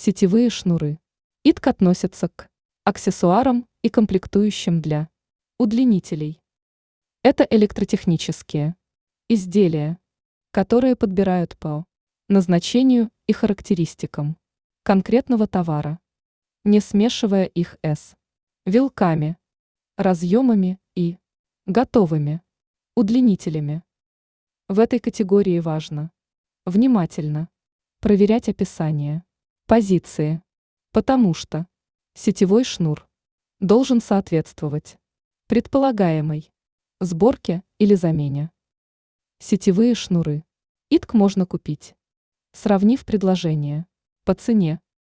Сетевые шнуры. ИТК относятся к аксессуарам и комплектующим для удлинителей. Это электротехнические изделия, которые подбирают по назначению и характеристикам конкретного товара, не смешивая их с вилками, разъемами и готовыми удлинителями. В этой категории важно внимательно проверять описание позиции, потому что сетевой шнур должен соответствовать предполагаемой сборке или замене. Сетевые шнуры ИТК можно купить, сравнив предложения по цене